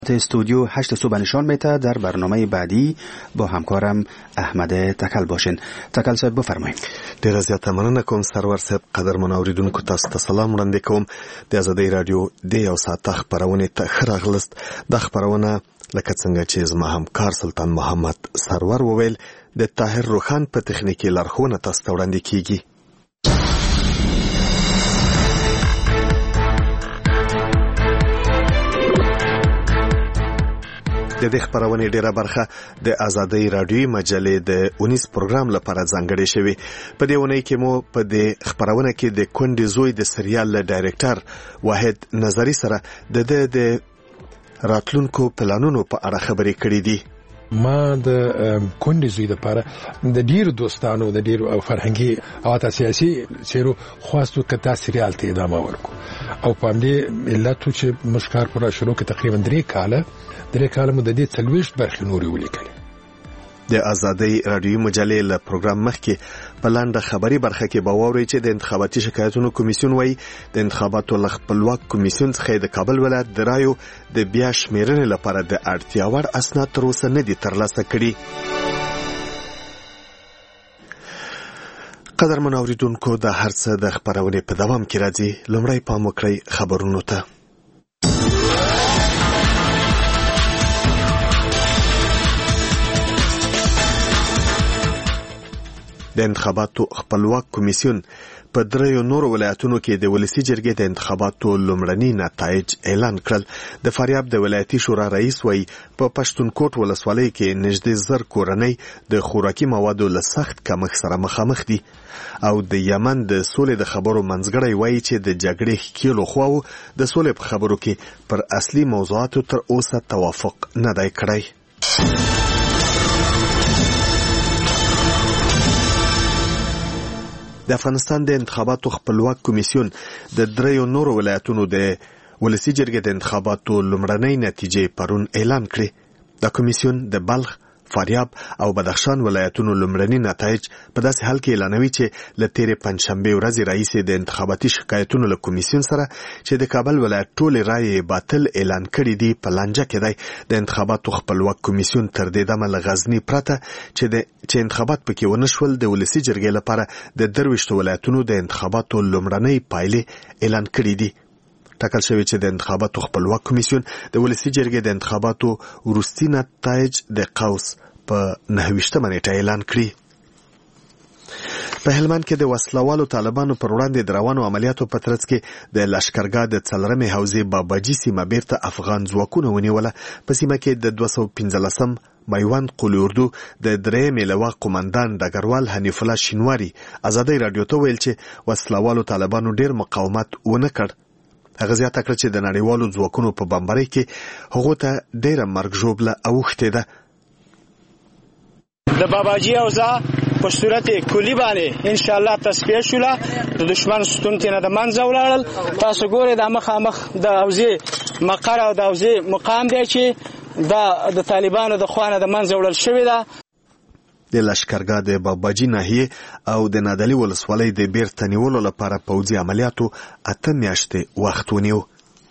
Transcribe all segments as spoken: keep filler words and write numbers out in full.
استودیو هشت صبح نشان میده. در برنامه بعدی با همکارم احمد تکل باشین. تکل صاحب بفرمایید. ډیره زیاته مننه کوم سرور صاحب. قدرمن اوریدونکو تاسو ته سلام وړاندې کوم. د آزادۍ رادیو د یو ساعت خبرونه ته ښه راغلست. د خبرونه لکه څنګه چې زما همکار سلطان محمد سرور وویل د طاهر روخان په تخنیکی لارښوونه تاسو ته وړاندې کیږي. د دې خبرونه ډیره برخه د آزادۍ رادیوي مجلې د اونیس پروګرام لپاره ځانګړې شوې. په دې ونې کې مو په دې خبرونه کې د کونډې زوی د سریال له ډایرکټر واحد نظری سره د د راتلونکو پلانونو په اړه خبرې کړې دي. ما د کونډې زوی لپاره د ډیرو دوستانو د ډیرو فرهنګي او سیاسي چیرو خواستو کته سریال ته ادامه ورکو او په دې علت چې مسکار پر شروع کې تقریبا درې کاله درې کاله مو د دې څلويشت برخې نورې ولیکلې. د آزادۍ رادیوي مجلې له پروګرام مخکې په لاندې خبري برخه کې به واورئ چې د انتخاباتي شکایتونو کمیسیون وایي د انتخاباتو له خپلواک کمیسیون څخه د کابل ولایت د رایو د بیا شمیرنې لپاره د اړتیا وړ اسناد تر اوسه نه دي ترلاسه کړي. قدرمن اوریدونکو د هر څه د خبرونې په دوام کې راځي. لومړی پام وکړئ خبرونو ته. د انتخاباتو خپلواک کمیسیون په دریو نورو ولایتونو کې د ولسی جرګې د انتخاباتو لومړني نتایج اعلان کړل. د فاریاب د ولایتي شورا رئیس وایي په پښتونکوټ ولسوالۍ کې نږدې زر کورنۍ د خوراکي موادو له سخت کمښت سره مخامخ دي او د یمن د سولې د خبرو منځګړی وایي چې د جګړې ښکېلو خواو د سولې په خبرو کې پر اصلي موضوعاتو تر اوسه توافق نه دی کړی. د افغانستان د انتخاباتو خپلواک کمیسیون د دریو نورو ولایتونو د ولسی جرګې د انتخاباتو لومړنۍ نتیجې پرون اعلان کړې. د کمیسیون د بلخ، فاریاب او بدخشان ولایتونو لومړني نتایج په داسې حال کې اعلانوي چې له تیرې پنځشنبې ورځې راهیسې د انتخاباتي شکایتونو له کمیسیون سره چې د کابل ولایت ټولې رایې باطل اعلان کړي دي په لانجه کې دی. د انتخاباتو خپلواک کمیسیون تر دې دمه له غزني پرته چې د چې انتخابات پکې ونه شول د ولسی جرګې لپاره د درویشتو ولایتونو د انتخاباتو لومړنۍ پایلې اعلان کړي دي. ټاکل شوی چې د انتخاباتو خپلواک کمیسیون د ولسی جرګې د انتخاباتو وروستي نتایج د قوس په نهویشتمه نیټه اعلان کړي. په هلمند کې د وسلوالو طالبانو پر وړاندې د روانو عملیاتو په ترڅ کې د لشکرګاه د څلرمې حوزې باباجي سیمه بیرته افغان ځواکونه ونیوله. په سیمه کې د دوه سوه پنځلسم میوند قول اردو د درېیمې لواء قومندان ډګروال حنیف الله شینواري آزادۍ رادیو ته ویل چې وسلوالو طالبانو ډېر مقاومت ونه کړ. هغه زیاته کړه چې د نړیوالو ځواکونو په بمبارۍ کې هغو ته ډېره مرګ ژوبله اوښتې ده. د باباجي اوزا په صورت کلی باندې ان شاء الله تصفیه شوله. د دشمن ستون ته نه د منځه ولاړل. تاسو ګورئ د مخامخ د اوزې مقر او د اوزې مقام دی چې دا د طالبانو د خوانه د منځه وړل شوی ده. د لشکرګاه د باباجي ناحیې او د نادعلي ولسوالۍ د بیرته نیولو لپاره پوځي عملیاتو اته میاشتې وخت ونیو.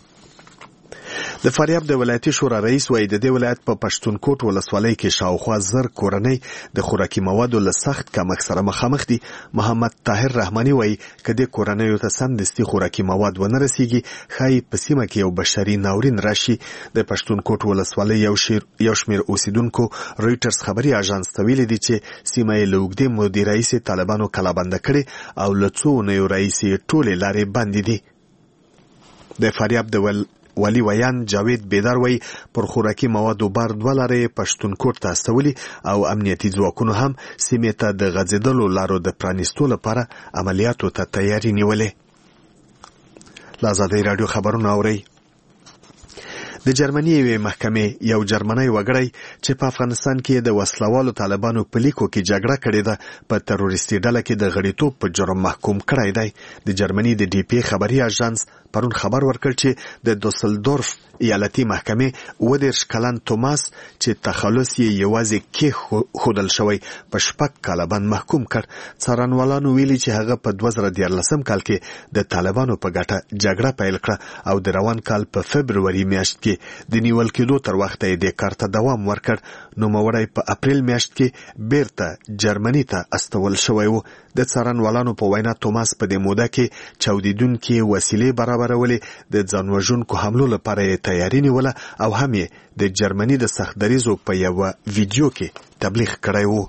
د فاریاب د ولایتي شورا رئیس وایي د دې ولایت په پښتونکوټ ولسوالۍ کې شاوخوا زر کورنۍ د خوراکي موادو له سخت کمښت سره مخامخ دي. محمد طاهر رحماني وایي که دې کورنیو ته سمدستي خوراکي مواد ونه رسیږي ښایي په سیمه کې یو بشري ناورین راشي. د پښتونکوټ ولسوالۍ یو شیر یو شمېر اوسیدونکو رویټرز خبري اژانس ته ویلي دي چې سیمه یې له اوږدې مودې راهیسې طالبانو کلابنده کړې او له څو اونیو راهیسې ټولې لارې بندې دي. د فاریاب د ول ولی ویان جاوید بیدار وی پر خوراکي موادو بار دوه لارې پښتونکوټ ته استولي او امنیتي ځواکونو هم سیمې ته د غځېدلو لارو د پرانیستو لپاره عملیاتو ته تیاری نیولې. له آزادۍ راډیو خبرونه اورئ. د جرمني یوې محکمې یو جرمنی وګړی چې په افغانستان کې د وسلوالو طالبانو په لیکو کې جګړه کړې ده په تروریستي ډله کې د غړیتوب په جرم محکوم کړی دی. د جرمني د ډي پی خبري اژانس پرون خبر ورکړ چې د دوسلدورف ایالتي محکمې اووه دېرش کلن توماس چې تخلص یې یوازې کېښودل شوی په شپږ کاله باندې محکوم کړ. څارنوالانو ویلي چې هغه په دوه زره دیارلسم کال کې د طالبانو په ګټه جګړه پیل کړه او د روان کال په فبروري میاشت کې کې د نیول کېدو تر وخته یې د کار ته دوام ورکړ. نوموړی په اپریل میاشت کې بیرته جرمني ته استول شوی و. د څارنوالانو په وینا توماس په دې موده کې چاودیدونکې وسیلې برابرولې، د ځان وژونکو حملو لپاره یې تیاری نیوله او هم یې د جرمني د سخت دریځو په یوه ویډیو کې تبلیغ کړی و.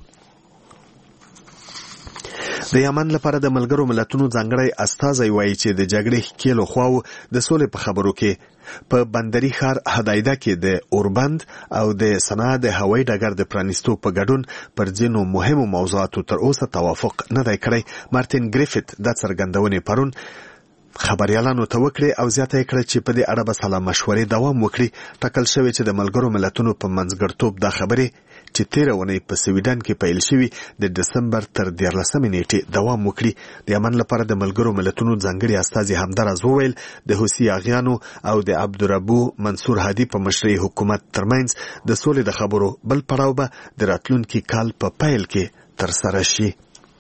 د یمن لپاره د ملګرو ملتونو ځانګړی استازی وایي چې د جګړې ښکېلو خواو د سولې په خبرو کې په بندري ښار هدایده کې د اوربند او د صنعا د هوایي ډګر د پرانیستو په ګډون پر ځینو مهمو موضوعاتو تر اوسه توافق نه دی کړی. مارټین ګریفت دا څرګندونې پرون خبريالانو ته وکړي او زیاته یې کړه چې په دې اړه به سلا مشورې دوام وکړي. ټاکل شوی چې د ملګرو ملتونو په منځګړتوب دا خبرې چې تیره اونۍ په سویډن کې پیل شوي د دسمبر تر دیارلسمې نیټې دوام وکړي. د یمن لپاره د ملګرو ملتونو ځانګړي استازي همدارز وویل د حوثي اغیانو او د عبدالربو منصور هادي په مشرۍ حکومت ترمنځ د سولې د خبرو بل پړاو به د راتلونکي کال په پیل کې ترسره شي.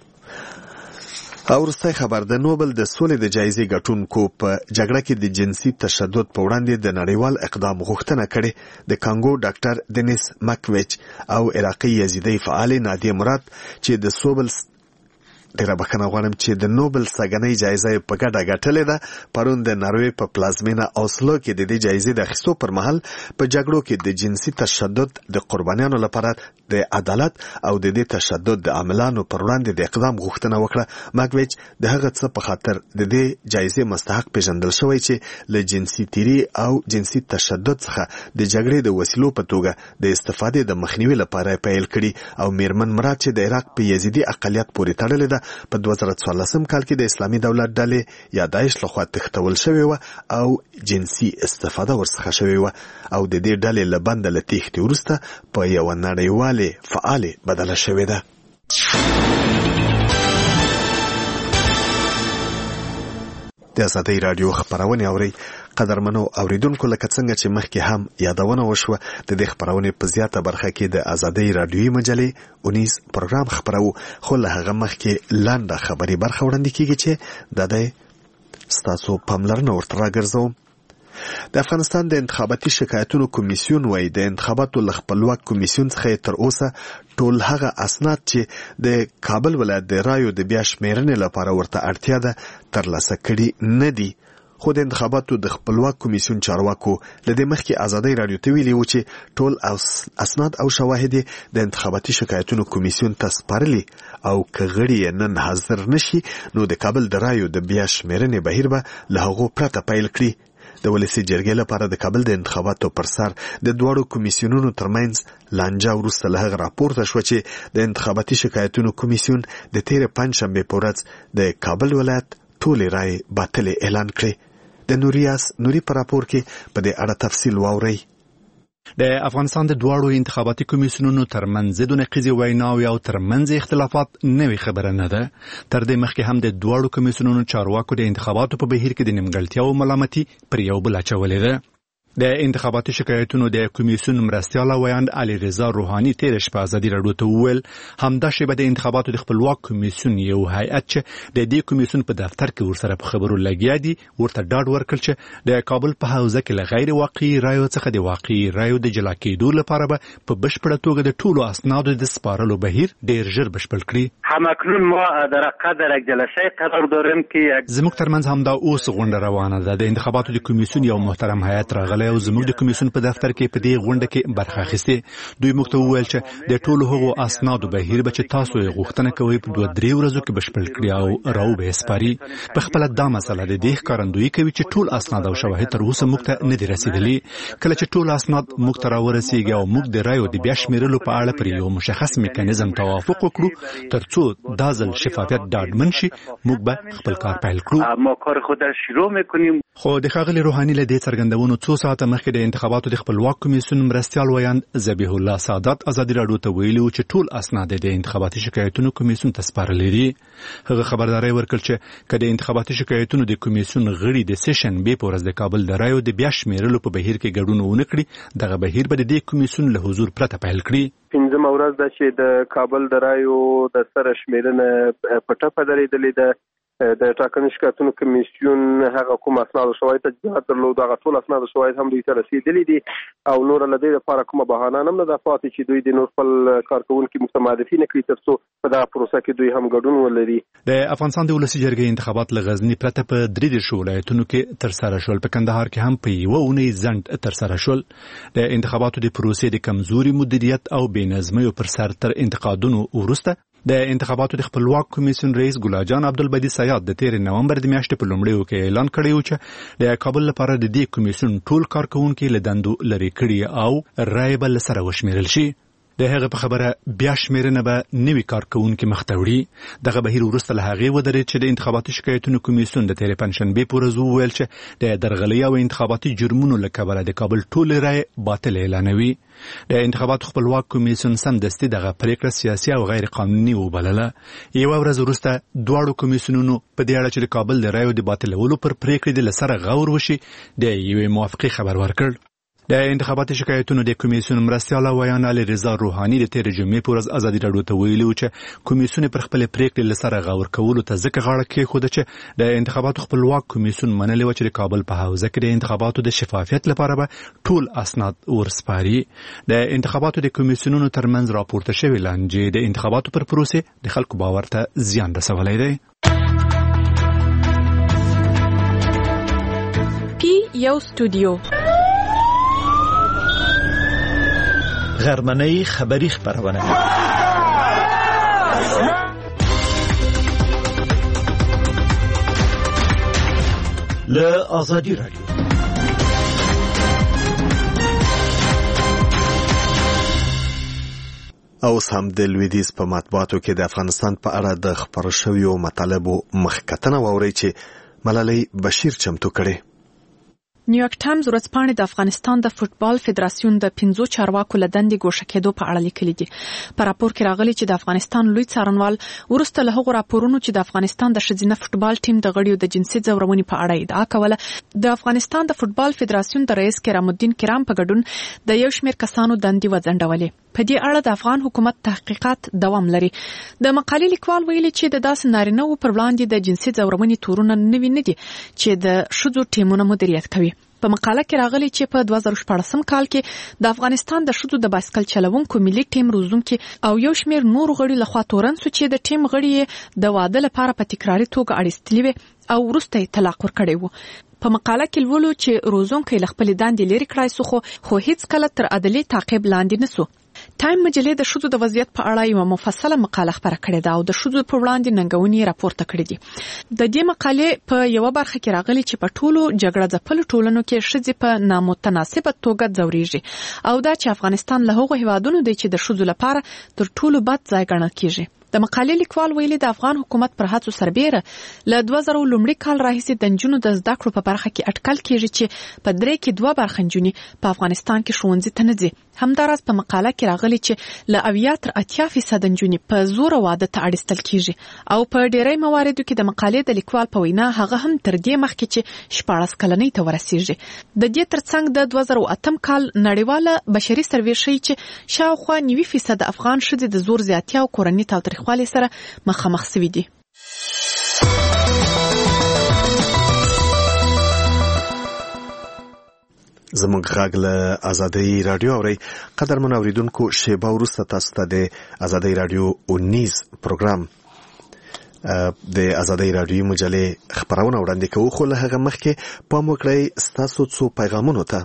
او وروستی خبر د نوبل د سولې د جایزې ګټونکو په جګړه کې د جنسي تشدد په وړاندې د نړیوال اقدام غوښتنه کړې. د کانګو ډاکټر دینیس مکویچ او عراقي یزیدي فعال نادیه مراد چې د سوبل ډیره بخښنه غواړم چې د نوبل سګنۍ جایزه په ګډه ګټلې ده. پرون د ناروې په پلازمینه اوسلو کې د دې جایزې د اخیستو پر مهال په جګړو کې د جنسي تشدد د قربانیانو لپاره د عدالت او د دې تشدد د عاملانو پر وړاندې د اقدام غوښتنه وکړه. ماګویچ د هغه څه په خاطر د دې جایزې مستحق پیژندل شوی چې له جنسي تیری او جنسي تشدد څخه د جګړې د وسیلو په توګه د استفادې د مخنیوي لپاره پیل کړي. او میرمن مراد چې د عراق په یزیدي اقلیت پورې تړلې ده په دوه زره څوارلسم کال کې د اسلامي دولت ډلې یا داعش لخوا تښتول شوې وه او جنسي استفاده ورڅخه شوې وه او د دې ډلې له بنده له تېښتې وروسته په یوه نړیوالې فعالې بدله شوې ده. د ازادۍ راډیو خپرونې اورئ. قدرمنو اوریدونکو، لکه څنګه چې مخکې هم یادونه وشوه، د دې خپرونې په زیاته برخه کې د ازادۍ راډیوي مجلې اونیز پروګرام خپرو، خو له هغه مخکې لنډه خبري برخه وړاندې کیږي چې د دې ستاسو پاملرنه ورته راګرځوم. د افغانستان د انتخاباتي شکایتونو کمیسیون وایي د انتخاباتو له خپلواک کمیسیون څخه تر اوسه ټول هغه اسناد چې د کابل ولایت د رایو د بیا شمیرنې لپاره ورته اړتیا ده ترلاسه کړي نه دي. خو د انتخاباتو د خپلواک کمیسیون چارواکو له دې مخکې ازادۍ راډیو ته ویلي و چې ټول اسناد او شواهد د انتخاباتي شکایتونو کمیسیون ته سپارلي او که غړي یې نن حاضر نشي نو د کابل د رایو د بیا شمیرنې بهیر به له هغو پرته پیل کړي. د ولسي جرګې لپاره د کابل د انتخاباتو پر سر د دواړو کمیسیونونو ترمنځ لانجه وروسته له هغه راپورته شوه چې د انتخاباتي شکایتونو کمیسیون د تېرې پنجشنبې په ورځ د کابل ولایت ټولې رایې باطلې اعلان کړې. د نوریاس نوري پر راپور کې په دې اړه تفصیل واورئ. د افغانستان د دواړو انتخاباتي کمیسیونونو ترمنځ د نقیزي ویناوي او ترمنځ اختلافات نوې خبره نه ده. تر دې مخکې هم د دواړو کمیسیونونو چارواکو د انتخاباتو په بهیر کې د نیمګړتیاو ملامتي پر یو بل اچولې ده. د انتخاباتي شکایتونو د کمیسیون مرستیال ویاند علي رضا روحاني تیر شپه ازادي راډیو ته وویل همدا شیبه د انتخاباتو د خپلواک کمیسیون یو هیئت چې د دې کمیسیون په دفتر کې ورسره په خبرو لګیا دي ورته ډاډ ورکړ چې د کابل په حوزه کې له غیر واقعي رایو څخه د واقعي رایو د جلا کېدو لپاره به په بشپړه توګه د ټولو اسنادو د سپارلو بهیر ډیر ژر بشپړ کړي. همکنون ما در قدر یک جلسه قرار داریم که زموږ ترمنځ همدا اوس غونډه روانه ده. د انتخاباتو د کمیسیون یو محترم هیئت راغلی او زموږ د کمیسیون په دفتر کې په دې غونډه کې برخه اخیستې. دوی موږ ته وویل چې د ټولو هغو اسنادو بهیر به چې تاسو یې غوښتنه کوئ په دوه درې ورځو کې بشپړ کړي او راو به سپاري. په خپله دا مسله د دې ښکارندویي کوي چې ټول اسناد او شواهد تر اوسه موږ ته نه دي رسېدلي. کله چې ټول اسناد موږ ته راورسېږي او موږ د رایو د بیا شمیرلو په اړه پر یو مشخص میکانیزم توافق وکړو تر څو دا ځل شفافیت ډاډمن شي موږ به خپل کار پیل کړو. ما کار خود را شروع میکنیم. خو د ښاغلي روحاني له دې څرګندونو څو ساعته مخکې د انتخاباتو د خپلواک کمیسیون مرستیال ویاند ذبیح الله سعادت ازادي راډیو ته ویلي چې ټول اسناد د انتخاباتي شکایتونو کمیسیون ته سپارلي دي. هغه خبرداری ورکړ چې که د انتخاباتي شکایتونو د کمیسیون غړي د سیشن بي په ورځ د کابل د رایو د بیا شمیرلو په بهیر کې ګډون ونه کړي دغه بهیر به د دې کمیسیون له حضور پرته پیل کړي. پنځمه ورځ ده چې د کابل د رایو د سره شمیرنه په ټپه درېدلې ده. د ټاکنې شکایتونو کمیسیون هغه کوم اسناد شواهد ته درلود هغه ټول اسناد شواهد هم دوی ته رسیدلي دي او نور له دې لپاره کومه بهانه هم نه ده پاتې چې دوی د نور خپل کارکونکو متمادفي نه کړي ترڅو په دغه پروسه کې دوی هم ګډون ولري. د افغانستان د ولسي جرګې انتخابات له غزني پرته په درې دېرش ولایتونو کې ترسره شول. په کندهار کې هم په یوه اونۍ ځنډ ترسره شول. د انتخاباتو د پروسې د کمزوري مدیریت او بې نظمیو پر سر تر انتقادونو وروسته د انتخاباتو د خپلواک کمیسیون رئیس ګلاجان عبدالبدی سیاد د تیر نومبر د میاشتې په لومړیو کې اعلان کړی و چې د کابل لپاره د دې کمیسیون ټول کارکونکي له دندو لرې کړي او رایې به له سره وشمیرل شي. د هغه په خبره بیا شمیرنه به نوي کارکونکي مخته وړي. دغه بهیر وروسته له هغې ودرېد چې د انتخاباتي شکایتونو کمیسیون د تېرې پنجشنبې په ورځ وویل چې د درغلۍ او انتخاباتي جرمونو له کبله د کابل ټولې رایې باطل اعلانوي. د انتخاباتو خپلواک کمیسیون سمدستي دغه پریکړه سیاسي او غیر قانوني وبلله. یوه ورځ وروسته دواړو کمیسیونونو په دې اړه چې د کابل د رایو د باطلولو پر پریکړې د له سره غور وشي د یوې موافقې خبر ورکړ. د انتخاباتي شکایتونو د کمیسیون مرستیاله ویان علي رضا روحاني د تېرې جمعې په ورځ ازادي راډیو ته ویلي و چې کمیسیون پر خپلې پریکړې له سره غور کولو ته ځکه غاړه کېښوده چې د انتخاباتو خپلواک کمیسیون منلې وه چې د کابل په حوزه کې د انتخاباتو د شفافیت لپاره به ټول اسناد ورسپاري. د انتخاباتو د کمیسیونونو ترمنځ راپورته شوې لانجې د انتخاباتو پر پروسې د خلکو باور ته زیان رسولی دی. پی یو سټوډیو غرمنۍ خبری خبرونه له آزادی رادیو. اوس هم د لویدیځ په مطبوعاتو کې د افغانستان په اړه د خپرو شویو مطالبو مخکتنه واورئ چې ملالۍ بشیر چمتو کړي. نیویارک ټایمز ورځپاڼې د افغانستان د فوتبال فدراسیون د پنځو چارواکو له دندې ګوښه کېدو په اړه لیکلي دي. په راپور کې راغلي چې د افغانستان لوی څارنوال وروسته له هغو راپورونو چې د افغانستان د ښځینه فوتبال ټیم د غړیو د جنسي ځورونې په اړه ادعا کوله، د افغانستان د فوتبال فدراسیون د رئیس کرام الدین کرام په ګډون د یو شمېر کسانو دندې وځنډولې. په دې اړه د افغان حکومت تحقیقات دوام لري. د مقالې لیکوال ویلي چې د داسې نارینه‌وو پر وړاندې د جنسي ځورونې تورونه نوي نه دي چې د ښځو ټیمونه مدیریت کوي. په مقاله کې راغلي چې په دوه زره شپاړسم کال کې د افغانستان د ښځو د بایسکل چلوونکو ملي ټیم روزونکي او یو شمېر نورو غړي لخوا تورن سو چې د ټیم غړي د واده لپاره په تکراري توګه اړیستلي وي او وروسته یې طلاق ورکړی و. په مقاله کې لولو چې روزونکي له خپل دندې لري کړای سو خو خو هیڅ کله تر عدالي تعقیب لاندې نه سو. ټایم مجلې د ښځو د وضعیت په اړه یو مفصله مقاله خپره کړې ده او د ښځو پر وړاندې ننګونې راپورته کړې دي. د دې مقالې په یو برخه کې راغلي چې په ټولو جګړه ځپلو ټولنو کې ښځې په نامتناسبه توګه ځورېږي او دا چې افغانستان له هغو هیوادونو دی چې د ښځو لپاره تر ټولو بد ځای ګڼل کیږي. د مقالې لیکوال ویلي د افغان حکومت پر هڅو سربېره له دوه زره لومړي کال راهیسې د نجونو د زده کړو په برخه کې اټکل کیږي چې په درې کې دوه برخه نجونې په افغانستان کې ښوونځي ته نه ځي. همداراز په مقاله کې راغلي چې له اویا تر اتیا فیصده نجونې په زوره واده ته اړیستل کیږي او په ډیری مواردو کې د مقالې د لیکوال په وینا هغه هم تر دې مخکې چې شپاړس کلنۍ ته ورسیږي. د دې ترڅنګ د دوه زره اتم کال نړیواله بشري سروې ښیي چې شاوخوا نوي فیصده افغان ښځې د زور زیاتیا او کورني تاوتریخوالي سره مخامخ شوي دي. زموږ غږ له ازادۍ رادیو اورئ. قدرمن اوریدونکو، شیبه وروسته تاسو ته د ازادۍ رادیو اونیز پروګرام د ازادۍ رادیو مجلې خبرونه وړاندې کوو، خو له هغه مخکې پام وکړئ ستاسو څو پیغامونو ته.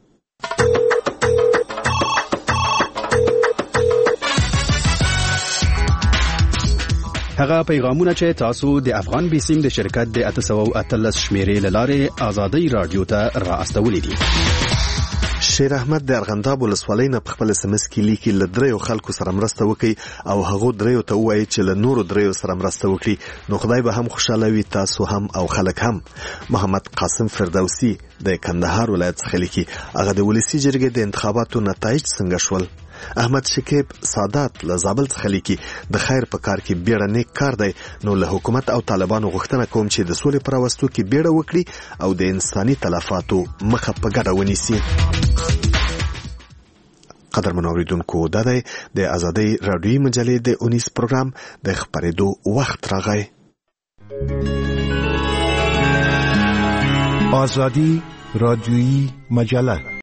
هغه پیغامونه چې تاسو د افغان بیسیم د شرکت د اته سوه او اتلس شمیرې له لارې ازادۍ رادیو ته را استولې دي. شیر احمد د ارغنداب ولسوالۍ نه په خپل سمس کې لیکي له دریو خلکو سره مرسته وکړي او هغه دریو ته وایي چې له نورو دریو سره مرسته وکړي، نو خدای به هم خوشاله وي، تاسو هم او خلک هم. محمد قاسم فردوسی د کندهار ولایت څخه لیکي هغه د ولسی جرګې د انتخاباتو نتایج څنګه شول. احمد شکیب سادات له زابل څخه لیکي د خیر په کار کې بیړه نیک کار دی، نو له حکومت او طالبانو غوښتنه کوم چې د سولې پر راوستو کې بیړه وکړي او د انساني تلفاتو مخه په ګډه ونیسي. قدرمن اوریدونکو، دا دی د ازادۍ رادیوي مجلې د اونیس پروګرام د خبرېدو وخت راغی. آزادی رادیویی مجله